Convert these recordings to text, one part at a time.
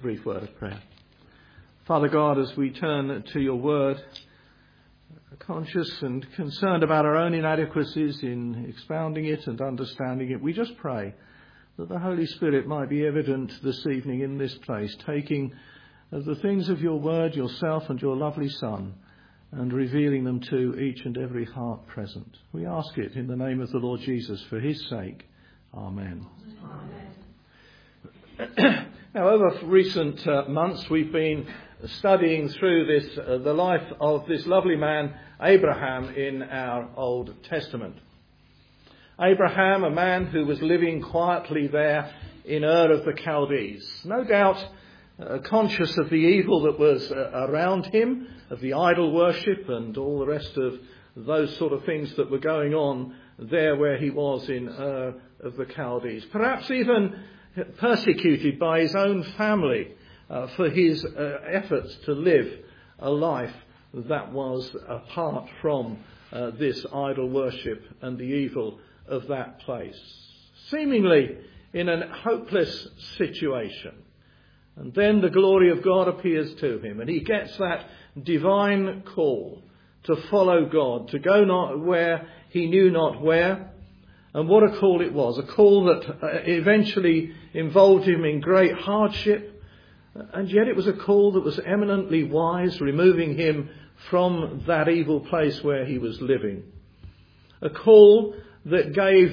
brief word of prayer. Father God, as we turn to your word, conscious and concerned about our own inadequacies in expounding it and understanding it, we just pray that the Holy Spirit might be evident this evening in this place, taking the things of your word, yourself and your lovely Son, and revealing them to each and every heart present. We ask it in the name of the Lord Jesus for his sake. Amen. Amen. Now, over recent months, we've been studying through this the life of this lovely man, Abraham, in our Old Testament. Abraham, a man who was living quietly there in Ur of the Chaldees, no doubt conscious of the evil that was around him, of the idol worship and all the rest of those sort of things that were going on there where he was in Ur of the Chaldees. Perhaps even persecuted by his own family for his efforts to live a life that was apart from this idol worship and the evil of that place. Seemingly in a hopeless situation. And then the glory of God appears to him, and he gets that divine call to follow God, to go not where he knew not where. And what a call it was, a call that eventually involved him in great hardship, and yet it was a call that was eminently wise, removing him from that evil place where he was living. A call that gave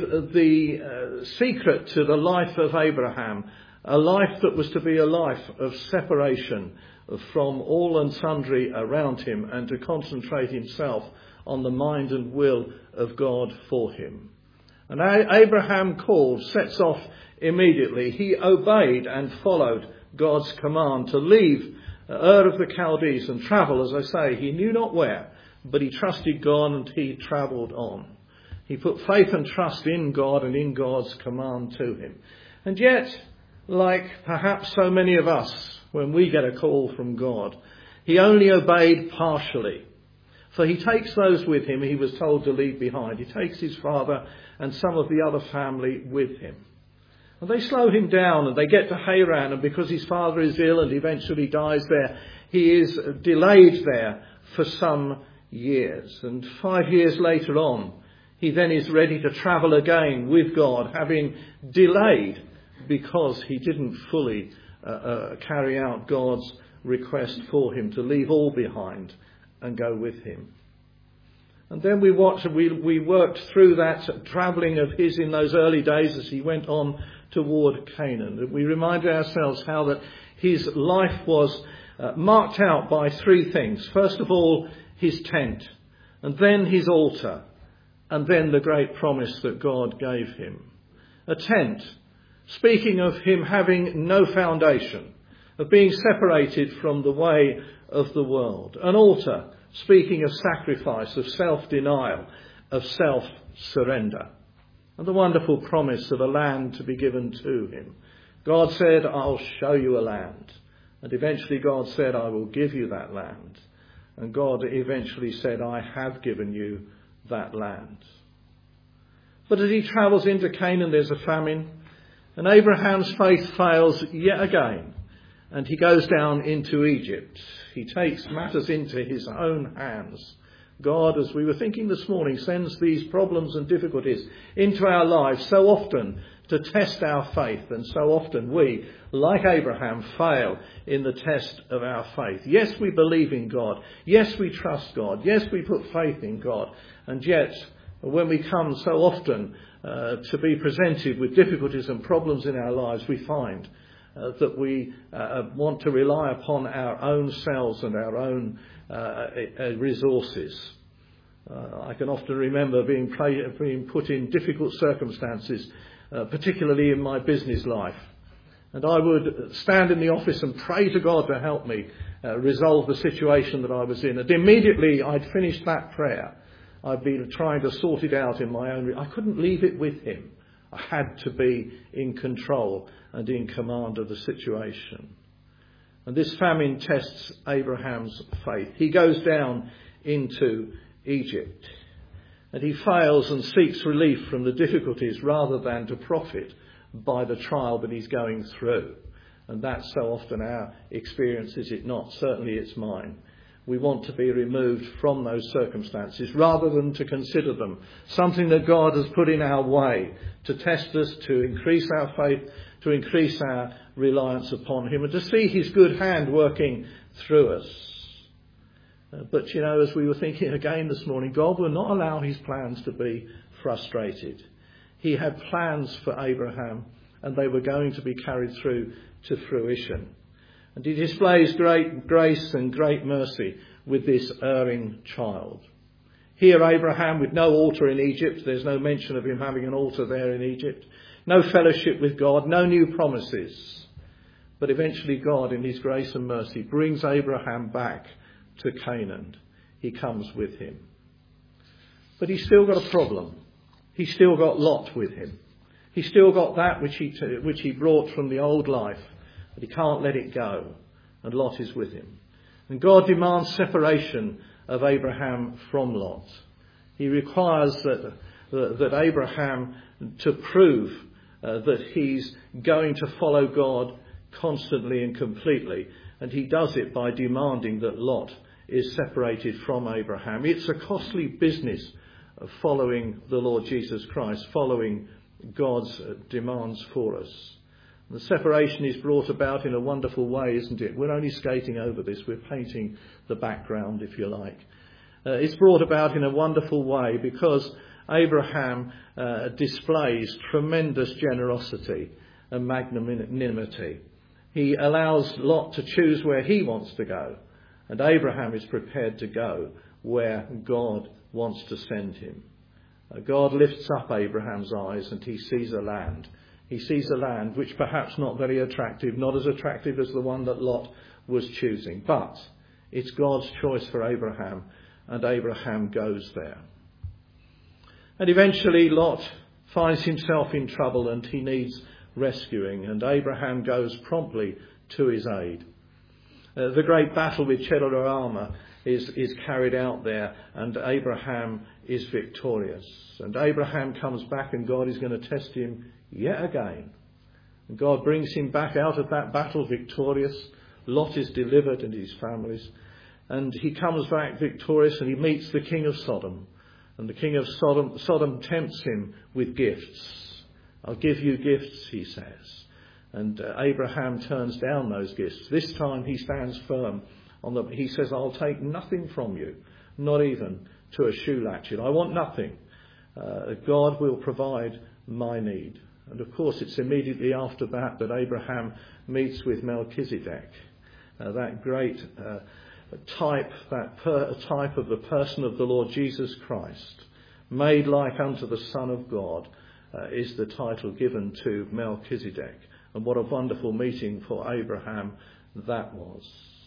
the secret to the life of Abraham, a life that was to be a life of separation from all and sundry around him, and to concentrate himself on the mind and will of God for him. And Abraham called, sets off immediately. He obeyed and followed God's command to leave Ur of the Chaldees and travel, as I say, he knew not where, but he trusted God and he travelled on. He put faith and trust in God and in God's command to him. And yet, like perhaps so many of us, when we get a call from God, he only obeyed partially. For he takes those with him he was told to leave behind. He takes his father and some of the other family with him. And they slow him down and they get to Haran, and because his father is ill and eventually dies there, he is delayed there for some years. And 5 years later on, he then is ready to travel again with God, having delayed because he didn't fully carry out God's request for him to leave all behind and go with him. And then we worked through that travelling of his in those early days as he went on toward Canaan. And we reminded ourselves how that his life was marked out by three things. First of all, his tent, and then his altar, and then the great promise that God gave him. A tent, speaking of him having no foundation, of being separated from the way of the world. An altar, speaking of sacrifice, of self-denial, of self-surrender. And the wonderful promise of a land to be given to him. God said, I'll show you a land. And eventually God said, I will give you that land. And God eventually said, I have given you that land. But as he travels into Canaan, there's a famine. And Abraham's faith fails yet again. And he goes down into Egypt. He takes matters into his own hands. God, as we were thinking this morning, sends these problems and difficulties into our lives so often to test our faith. And so often we, like Abraham, fail in the test of our faith. Yes, we believe in God. Yes, we trust God. Yes, we put faith in God. And yet, when we come so often to be presented with difficulties and problems in our lives, we find that we want to rely upon our own selves and our own resources. I can often remember being put in difficult circumstances, particularly in my business life. And I would stand in the office and pray to God to help me resolve the situation that I was in. And immediately I'd finished that prayer, I'd been trying to sort it out in my own. I couldn't leave it with him. I had to be in control and in command of the situation. And this famine tests Abraham's faith. He goes down into Egypt and he fails and seeks relief from the difficulties rather than to profit by the trial that he's going through. And that's so often our experience, is it not? Certainly it's mine. We want to be removed from those circumstances rather than to consider them something that God has put in our way to test us, to increase our faith, to increase our reliance upon him, and to see his good hand working through us. But, as we were thinking again this morning, God will not allow his plans to be frustrated. He had plans for Abraham, and they were going to be carried through to fruition. And he displays great grace and great mercy with this erring child. Here Abraham, with no altar in Egypt, there's no mention of him having an altar there in Egypt, no fellowship with God, no new promises. But eventually God, in his grace and mercy, brings Abraham back to Canaan. He comes with him. But he's still got a problem. He's still got Lot with him. He's still got that which he brought from the old life, but he can't let it go. And Lot is with him. And God demands separation of Abraham from Lot. He requires that Abraham, to prove that he's going to follow God constantly and completely, and he does it by demanding that Lot is separated from Abraham. It's a costly business of following the Lord Jesus Christ, following God's demands for us. The separation is brought about in a wonderful way, isn't it? We're only skating over this. We're painting the background, if you like. It's brought about in a wonderful way because Abraham displays tremendous generosity and magnanimity. He allows Lot to choose where he wants to go, and Abraham is prepared to go where God wants to send him. God lifts up Abraham's eyes and he sees a land. He sees a land which perhaps not very attractive, not as attractive as the one that Lot was choosing. But it's God's choice for Abraham, and Abraham goes there. And eventually Lot finds himself in trouble and he needs rescuing, and Abraham goes promptly to his aid. The great battle with Chedorlaomer is carried out there, and Abraham is victorious. And Abraham comes back, and God is going to test him yet again. And God brings him back out of that battle victorious. Lot is delivered and his families. And he comes back victorious, and he meets the king of Sodom. And the king of Sodom tempts him with gifts. I'll give you gifts, he says. And Abraham turns down those gifts. This time he stands firm. He says, I'll take nothing from you, not even to a shoe latchet. I want nothing. God will provide my need. And of course, it's immediately after that Abraham meets with Melchizedek, that great type of the person of the Lord Jesus Christ, made like unto the Son of God, is the title given to Melchizedek. And what a wonderful meeting for Abraham that was.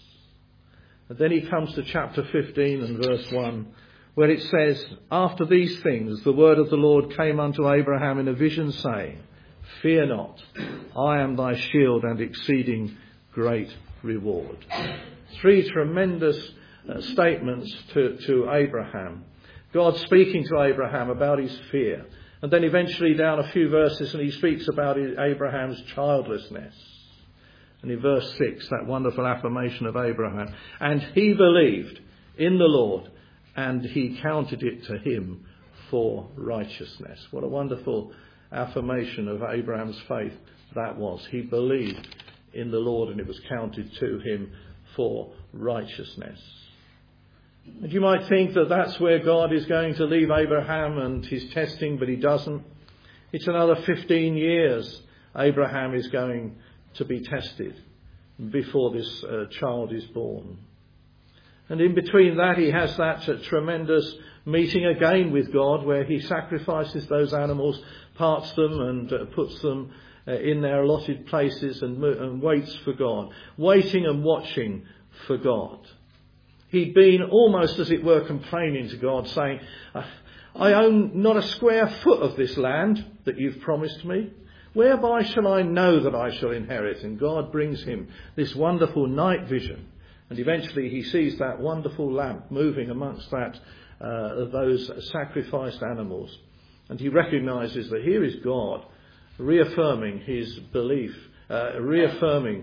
And then he comes to chapter 15 and verse 1, where it says, After these things the word of the Lord came unto Abraham in a vision, saying, Fear not, I am thy shield and exceeding great reward. Three tremendous statements to Abraham. God speaking to Abraham about his fear. And then eventually down a few verses, and he speaks about Abraham's childlessness. And in verse 6, that wonderful affirmation of Abraham. And he believed in the Lord, and he counted it to him for righteousness. What a wonderful affirmation of Abraham's faith that was. He believed in the Lord, and it was counted to him for righteousness. And you might think that that's where God is going to leave Abraham and his testing, but he doesn't. It's another 15 years Abraham is going to be tested before this child is born. And in between that, he has that tremendous meeting again with God, where he sacrifices those animals, parts them and puts them in their allotted places and waits for God, waiting and watching for God. He'd been almost, as it were, complaining to God, saying, I own not a square foot of this land that you've promised me. Whereby shall I know that I shall inherit? And God brings him this wonderful night vision. And eventually he sees that wonderful lamp moving amongst those sacrificed animals. And he recognises that here is God reaffirming his belief, reaffirming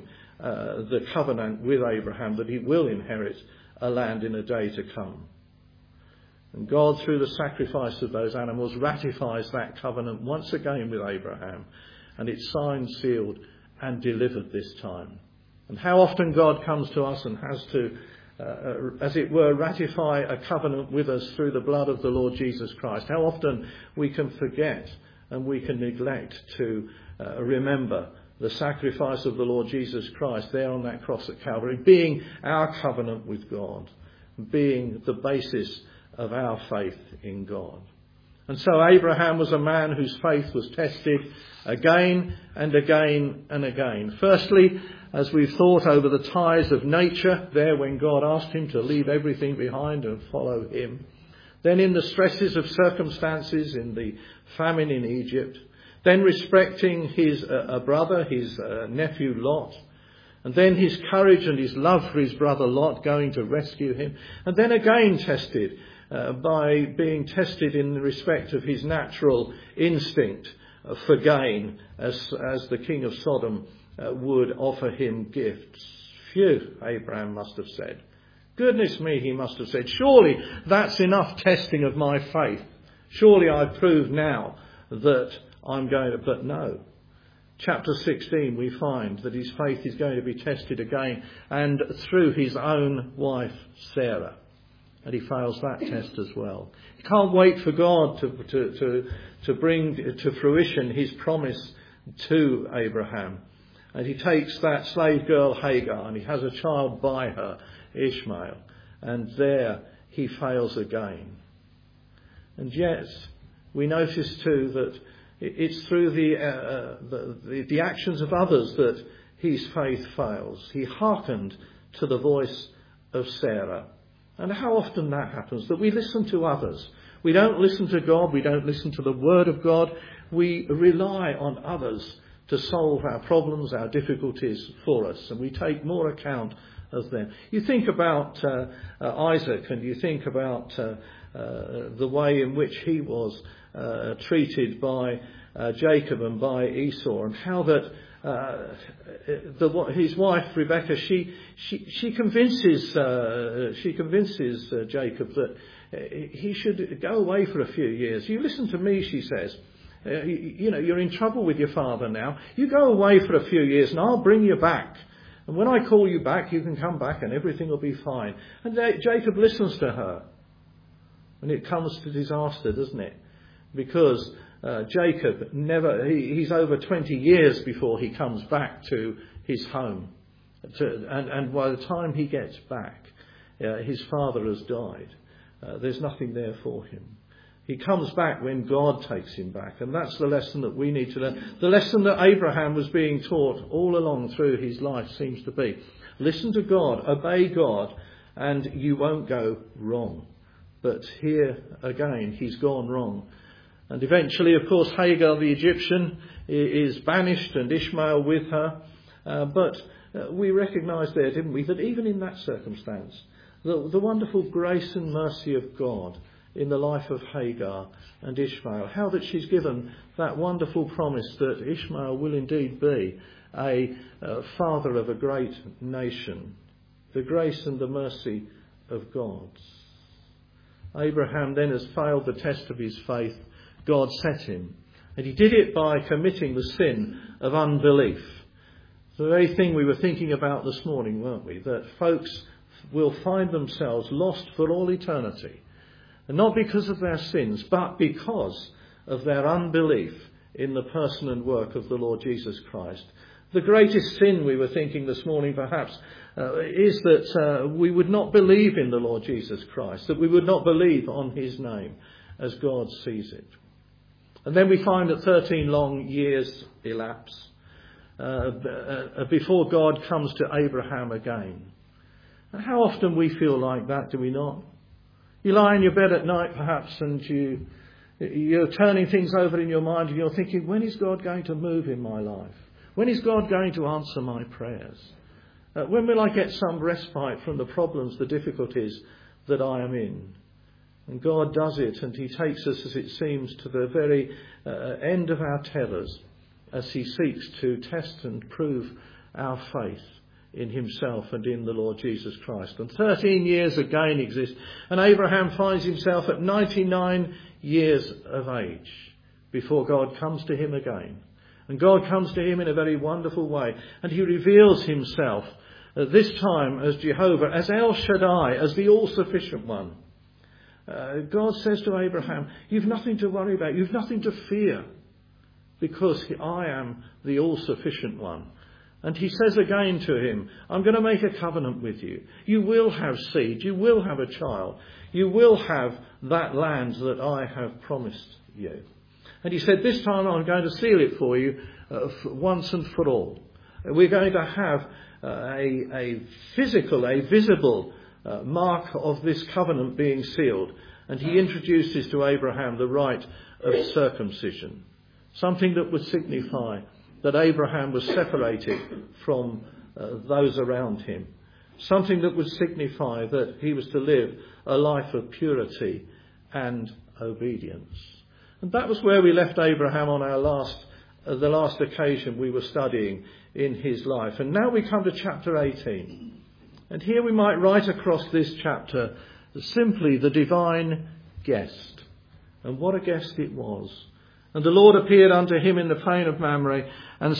the covenant with Abraham that he will inherit a land in a day to come. And God, through the sacrifice of those animals, ratifies that covenant once again with Abraham. And it's signed, sealed and delivered this time. And how often God comes to us and has to, as it were, ratify a covenant with us through the blood of the Lord Jesus Christ. How often we can forget and we can neglect to remember the sacrifice of the Lord Jesus Christ there on that cross at Calvary, being our covenant with God, being the basis of our faith in God. And so Abraham was a man whose faith was tested again and again and again. Firstly, as we've thought over the ties of nature, there when God asked him to leave everything behind and follow him. Then in the stresses of circumstances, in the famine in Egypt. Then respecting his brother, his nephew Lot. And then his courage and his love for his brother Lot going to rescue him. And then again tested by being tested in respect of his natural instinct for gain, as the king of Sodom would offer him gifts. Phew, Abraham must have said. Goodness me, he must have said. Surely that's enough testing of my faith. Surely I've proved now that I'm going to... But no. Chapter 16, we find that his faith is going to be tested again, and through his own wife, Sarah. And he fails that test as well. He can't wait for God to bring to fruition his promise to Abraham. And he takes that slave girl Hagar and he has a child by her, Ishmael. And there he fails again. And yet we notice too that it's through the actions of others that his faith fails. He hearkened to the voice of Sarah. And how often that happens, that we listen to others. We don't listen to God. We don't listen to the word of God. We rely on others to solve our problems, our difficulties for us. And we take more account of them. You think about Isaac, and you think about the way in which he was treated by Jacob and by Esau, and how that his wife Rebekah, she convinces Jacob that he should go away for a few years. You listen to me, she says. You're in trouble with your father now. You go away for a few years and I'll bring you back. And when I call you back, you can come back and everything will be fine. And Jacob listens to her. And it comes to disaster, doesn't it? Because Jacob he's over 20 years before he comes back to his home. And by the time he gets back, his father has died. There's nothing there for him. He comes back when God takes him back. And that's the lesson that we need to learn. The lesson that Abraham was being taught all along through his life seems to be, listen to God, obey God, and you won't go wrong. But here again, he's gone wrong. And eventually, of course, Hagar the Egyptian is banished and Ishmael with her. But we recognise there, didn't we, that even in that circumstance, the wonderful grace and mercy of God in the life of Hagar and Ishmael, how that she's given that wonderful promise that Ishmael will indeed be a father of a great nation. The grace and the mercy of God. Abraham then has failed the test of his faith God set him. And he did it by committing the sin of unbelief. The very thing we were thinking about this morning, weren't we? That folks will find themselves lost for all eternity. And not because of their sins, but because of their unbelief in the person and work of the Lord Jesus Christ. The greatest sin, we were thinking this morning perhaps, is that we would not believe in the Lord Jesus Christ, that we would not believe on his name as God sees it. And then we find that 13 long years elapse before God comes to Abraham again. And how often we feel like that, do we not? You lie in your bed at night perhaps and you're turning things over in your mind and you're thinking, when is God going to move in my life? When is God going to answer my prayers? When will I get some respite from the problems, the difficulties that I am in? And God does it, and he takes us, as it seems, to the very end of our tethers as he seeks to test and prove our faith. in himself and in the Lord Jesus Christ. And 13 years again exist, and Abraham finds himself at 99 years of age before God comes to him again. And God comes to him in a very wonderful way, and he reveals himself this time as Jehovah, as El Shaddai, as the all-sufficient one. God says to Abraham, you've nothing to worry about, you've nothing to fear, because I am the all-sufficient one. And he says again to him, I'm going to make a covenant with you. You will have seed, you will have a child, you will have that land that I have promised you. And he said, this time I'm going to seal it for you once and for all. We're going to have a physical, a visible mark of this covenant being sealed. And he introduces to Abraham the rite of circumcision, something that would signify that Abraham was separated from those around him, something that would signify that he was to live a life of purity and obedience. And that was where we left Abraham on the last occasion we were studying in his life. And now we come to chapter 18. And here we might write across this chapter simply the divine guest. And what a guest it was. And the Lord appeared unto him in the plain of Mamre, and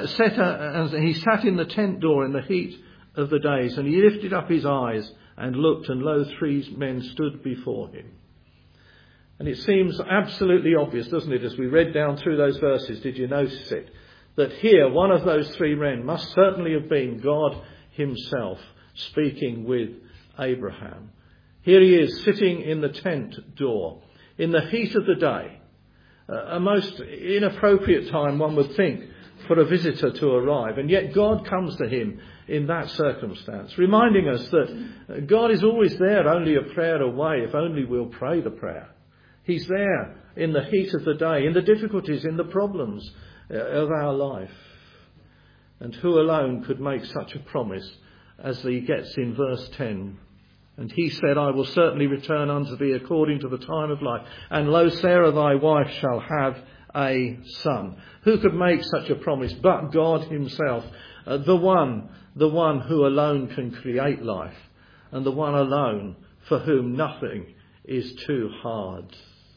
he sat in the tent door in the heat of the days. And he lifted up his eyes and looked, and lo, 3 men stood before him. And it seems absolutely obvious, doesn't it, as we read down through those verses, did you notice it? That here, one of those 3 men must certainly have been God himself speaking with Abraham. Here he is sitting in the tent door in the heat of the day. A most inappropriate time, one would think, for a visitor to arrive. And yet God comes to him in that circumstance, reminding us that God is always there, only a prayer away, if only we'll pray the prayer. He's there in the heat of the day, in the difficulties, in the problems of our life. And who alone could make such a promise as he gets in verse 10? And he said, I will certainly return unto thee according to the time of life. And lo, Sarah thy wife shall have a son. Who could make such a promise but God himself, the one who alone can create life, and the one alone for whom nothing is too hard.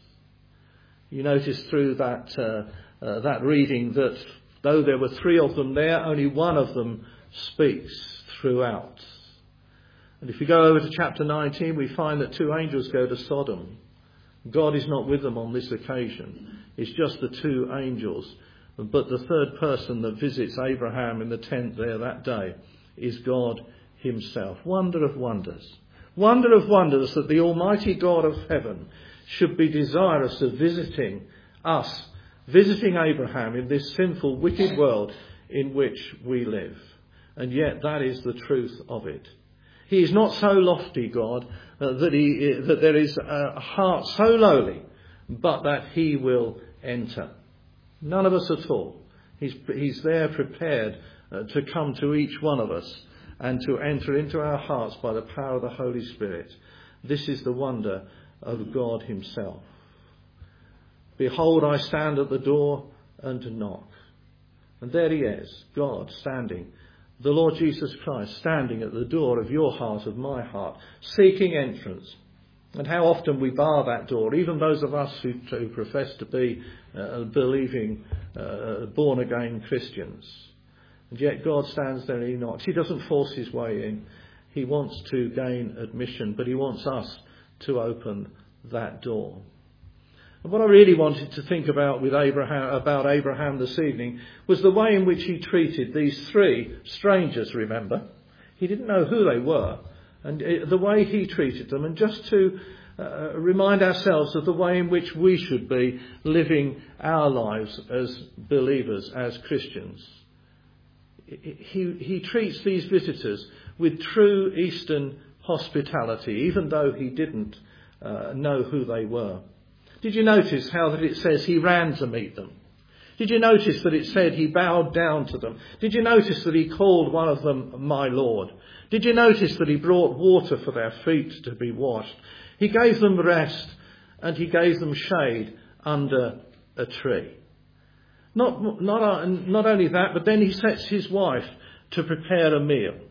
You notice through that reading that though there were 3 of them there, only one of them speaks throughout. And if you go over to chapter 19, we find that 2 angels go to Sodom. God is not with them on this occasion. It's just the 2 angels. But the third person that visits Abraham in the tent there that day is God himself. Wonder of wonders. Wonder of wonders that the Almighty God of heaven should be desirous of visiting us, visiting Abraham in this sinful, wicked world in which we live. And yet that is the truth of it. He is not so lofty, God, that there is a heart so lowly, but that he will enter. None of us at all. He's there prepared to come to each one of us and to enter into our hearts by the power of the Holy Spirit. This is the wonder of God himself. Behold, I stand at the door and knock. And there he is, God standing, the Lord Jesus Christ standing at the door of your heart, of my heart, seeking entrance. And how often we bar that door, even those of us who profess to be believing, born-again Christians. And yet God stands there and he knocks. He doesn't force his way in. He wants to gain admission, but he wants us to open that door. And what I really wanted to think about with Abraham this evening was the way in which he treated these 3 strangers, remember. He didn't know who they were, and the way he treated them, and just to remind ourselves of the way in which we should be living our lives as believers, as Christians. He treats these visitors with true Eastern hospitality, even though he didn't know who they were. Did you notice how that it says he ran to meet them? Did you notice that it said he bowed down to them? Did you notice that he called one of them my Lord? Did you notice that he brought water for their feet to be washed? He gave them rest and he gave them shade under a tree. Not only that, but then he sets his wife to prepare a meal.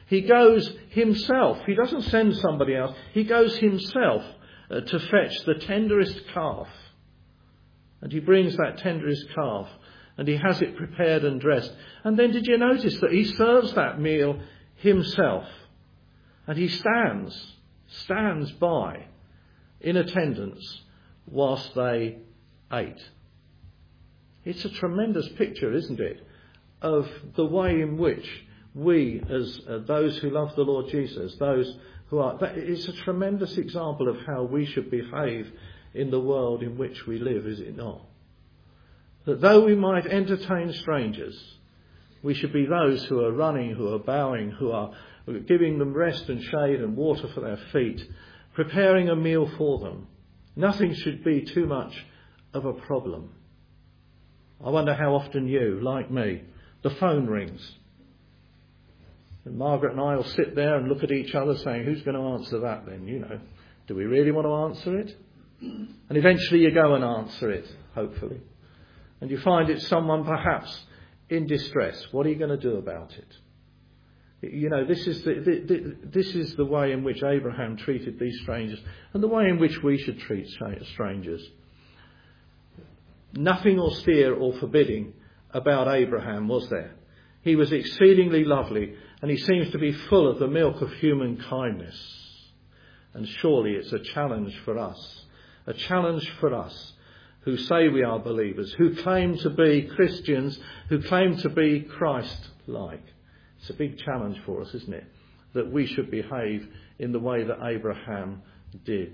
He goes himself. He doesn't send somebody else. He goes himself to fetch the tenderest calf. And he brings that tenderest calf and he has it prepared and dressed. And then did you notice that he serves that meal himself? And he stands by in attendance whilst they ate. It's a tremendous picture, isn't it, of the way in which we, as those who love the Lord Jesus, those who are, it's a tremendous example of how we should behave in the world in which we live, is it not? That though we might entertain strangers, we should be those who are running, who are bowing, who are giving them rest and shade and water for their feet, preparing a meal for them. Nothing should be too much of a problem. I wonder how often you, like me, the phone rings. And Margaret and I will sit there and look at each other saying, who's going to answer that then? Do we really want to answer it? And eventually you go and answer it, hopefully. And you find it's someone perhaps in distress. What are you going to do about it? This is the way in which Abraham treated these strangers and the way in which we should treat strangers. Nothing austere or forbidding about Abraham, was there? He was exceedingly lovely and he seems to be full of the milk of human kindness. And surely it's a challenge for us who say we are believers, who claim to be Christians, who claim to be Christ-like. It's a big challenge for us, isn't it? That we should behave in the way that Abraham did.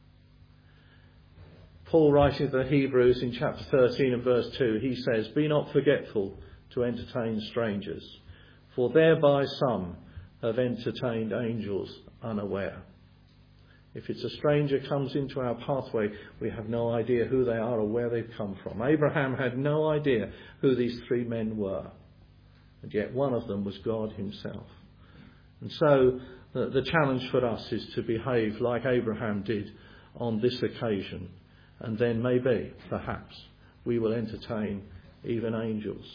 Paul, writing to the Hebrews in chapter 13 and verse 2, he says, "Be not forgetful to entertain strangers, for thereby some have entertained angels unaware." If it's a stranger comes into our pathway, we have no idea who they are or where they've come from. Abraham had no idea who these three men were. And yet one of them was God himself. And so the challenge for us is to behave like Abraham did on this occasion. And then maybe, perhaps, we will entertain even angels.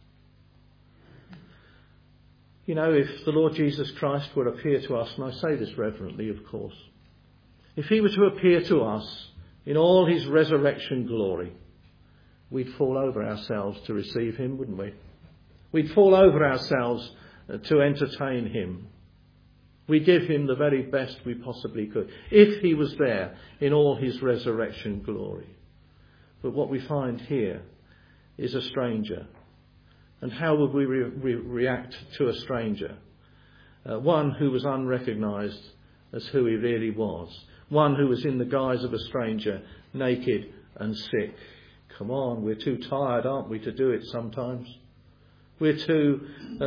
If the Lord Jesus Christ were to appear to us, and I say this reverently, of course, if he were to appear to us in all his resurrection glory, we'd fall over ourselves to receive him, wouldn't we? We'd fall over ourselves to entertain him. We'd give him the very best we possibly could, if he was there in all his resurrection glory. But what we find here is a stranger. And how would we react to a stranger? One who was unrecognised as who he really was. One who was in the guise of a stranger, naked and sick. Come on, we're too tired, aren't we, to do it sometimes? We're too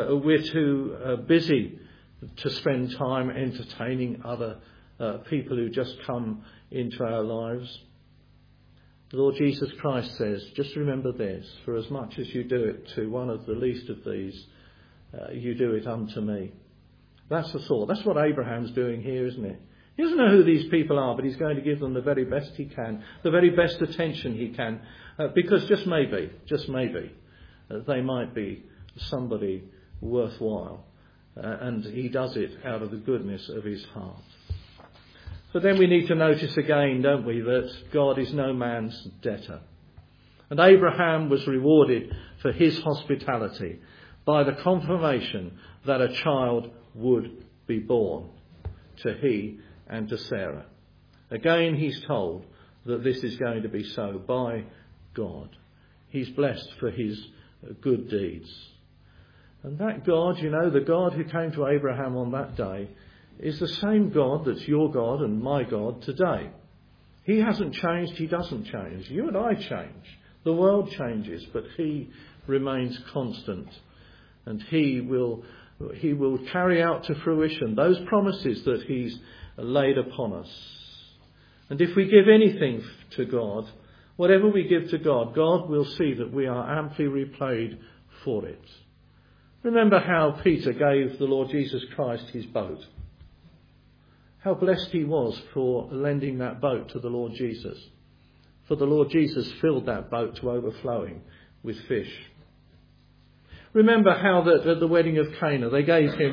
busy to spend time entertaining other people who just come into our lives. The Lord Jesus Christ says, just remember this, for as much as you do it to one of the least of these, you do it unto me. That's the thought. That's what Abraham's doing here, isn't it? He doesn't know who these people are, but he's going to give them the very best he can, the very best attention he can, because just maybe, they might be somebody worthwhile. And he does it out of the goodness of his heart. But then we need to notice again, don't we, that God is no man's debtor. And Abraham was rewarded for his hospitality by the confirmation that a child would be born to he and to Sarah. Again, he's told that this is going to be so by God. He's blessed for his good deeds. And that God, the God who came to Abraham on that day, is the same God that's your God and my God today. He hasn't changed, he doesn't change. You and I change. The world changes, but he remains constant. And he will carry out to fruition those promises that he's laid upon us. And if we give anything to God, whatever we give to God, God will see that we are amply repaid for it. Remember how Peter gave the Lord Jesus Christ his boat. How blessed he was for lending that boat to the Lord Jesus. For the Lord Jesus filled that boat to overflowing with fish. Remember how that at the wedding of Cana they gave him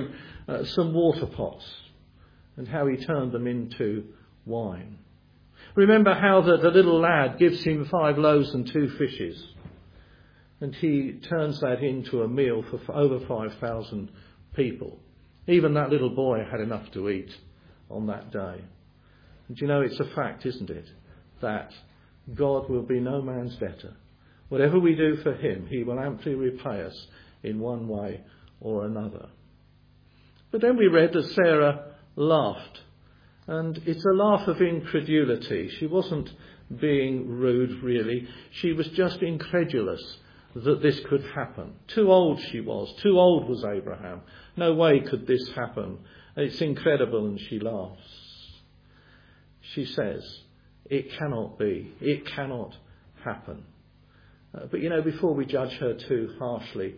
some water pots and how he turned them into wine. Remember how the little lad gives him 5 loaves and 2 fishes, and he turns that into a meal for over 5,000 people. Even that little boy had enough to eat on that day. And you know, it's a fact, isn't it, that God will be no man's debtor. Whatever we do for him, he will amply repay us in one way or another. But then we read that Sarah laughed. And it's a laugh of incredulity. She wasn't being rude, really. She was just incredulous that this could happen. Too old she was. Too old was Abraham. No way could this happen. It's incredible, and she laughs. She says, it cannot be. It cannot happen. But you know, before we judge her too harshly,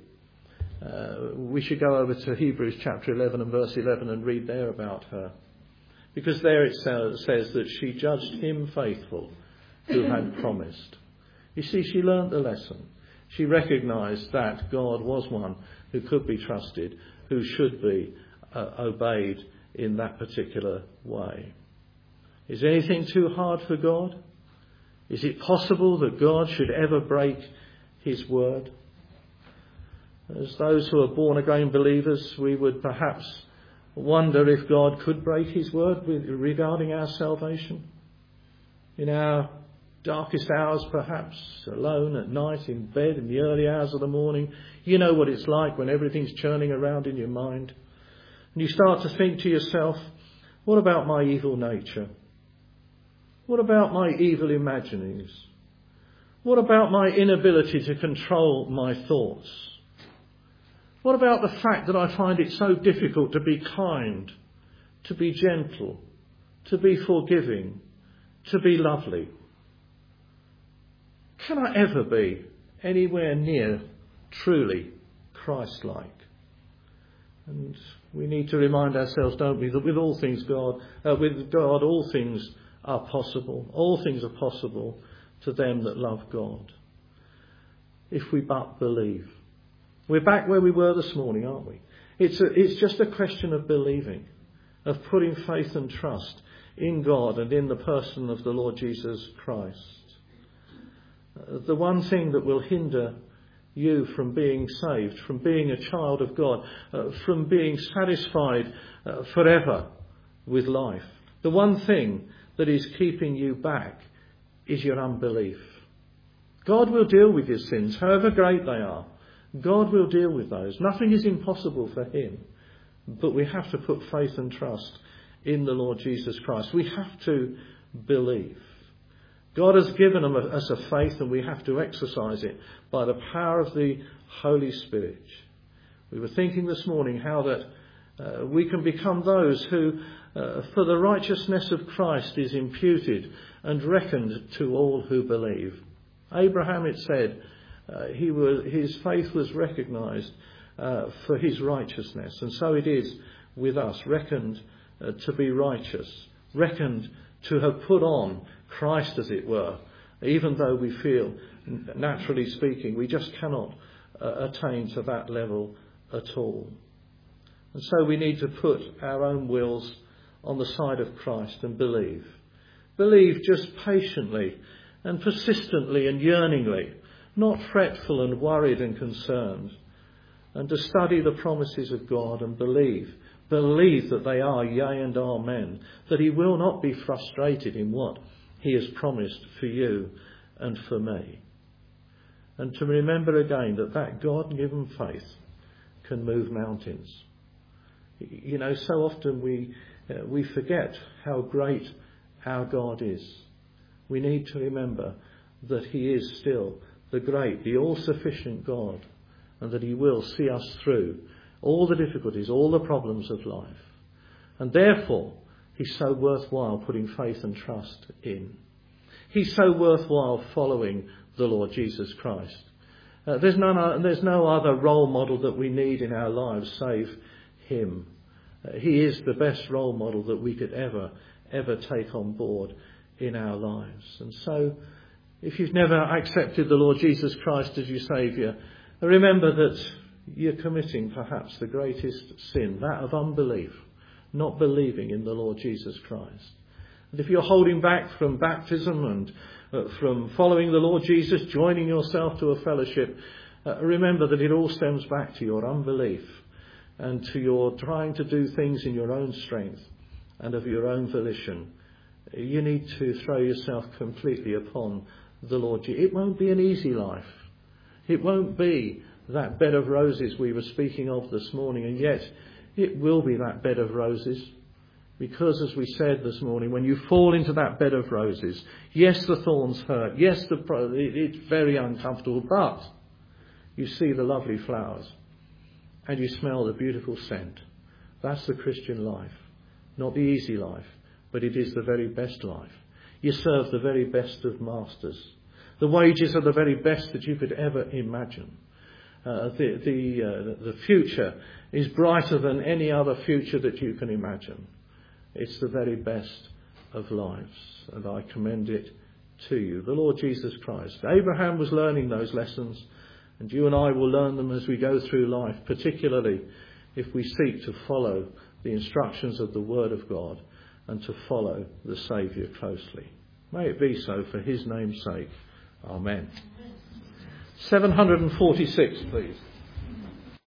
we should go over to Hebrews chapter 11 and verse 11 and read there about her. Because there it says that she judged him faithful who had promised. You see, she learnt the lesson. She recognised that God was one who could be trusted, who should be obeyed in that particular way. Is anything too hard for God? Is it possible that God should ever break his word? As those who are born again believers, we would perhaps wonder if God could break his word regarding our salvation. In our darkest hours, perhaps, alone at night, in bed, in the early hours of the morning, you know what it's like when everything's churning around in your mind. And you start to think to yourself, what about my evil nature? What about my evil imaginings? What about my inability to control my thoughts? What about the fact that I find it so difficult to be kind, to be gentle, to be forgiving, to be lovely? Can I ever be anywhere near truly Christ-like? And we need to remind ourselves, don't we, that with all things with God, all things are possible. All things are possible to them that love God, if we but believe. We're back where we were this morning, aren't we? It's just a question of believing, of putting faith and trust in God and in the person of the Lord Jesus Christ. The one thing that will hinder you from being saved, from being a child of God, from being satisfied forever with life, the one thing that is keeping you back is your unbelief. God will deal with your sins, however great they are. God will deal with those. Nothing is impossible for him. But we have to put faith and trust in the Lord Jesus Christ. We have to believe. God has given us a faith, and we have to exercise it by the power of the Holy Spirit. We were thinking this morning how that we can become those who, for the righteousness of Christ, is imputed and reckoned to all who believe. Abraham, it said, his faith was recognised for his righteousness, and so it is with us, reckoned to be righteous, reckoned to have put on Christ, as it were, even though we feel, naturally speaking, we just cannot attain to that level at all. And so we need to put our own wills on the side of Christ and believe. Believe just patiently and persistently and yearningly, not fretful and worried and concerned, and to study the promises of God and believe that they are yea and amen, that he will not be frustrated in what he has promised for you and for me. And to remember again that God-given faith can move mountains. You know, so often we forget how great our God is. We need to remember that he is still the great, the all-sufficient God, and that he will see us through all the difficulties, all the problems of life. And therefore, he's so worthwhile putting faith and trust in. He's so worthwhile following the Lord Jesus Christ. There's no other role model that we need in our lives save him. He is the best role model that we could ever take on board in our lives. And so, if you've never accepted the Lord Jesus Christ as your Saviour, remember that you're committing perhaps the greatest sin, that of unbelief, not believing in the Lord Jesus Christ. And if you're holding back from baptism and from following the Lord Jesus, joining yourself to a fellowship, remember that it all stems back to your unbelief and to your trying to do things in your own strength and of your own volition. You need to throw yourself completely upon the Lord Jesus. It won't be an easy life. It won't be that bed of roses we were speaking of this morning, and yet it will be that bed of roses. Because, as we said this morning, when you fall into that bed of roses, yes, the thorns hurt. Yes, it's very uncomfortable, but you see the lovely flowers and you smell the beautiful scent. That's the Christian life. Not the easy life, but it is the very best life. You serve the very best of masters. The wages are the very best that you could ever imagine. The future is brighter than any other future that you can imagine. It's the very best of lives, and I commend it to you. The Lord Jesus Christ. Abraham was learning those lessons, and you and I will learn them as we go through life, particularly if we seek to follow the instructions of the Word of God and to follow the Saviour closely. May it be so for his name's sake. Amen. 746, please.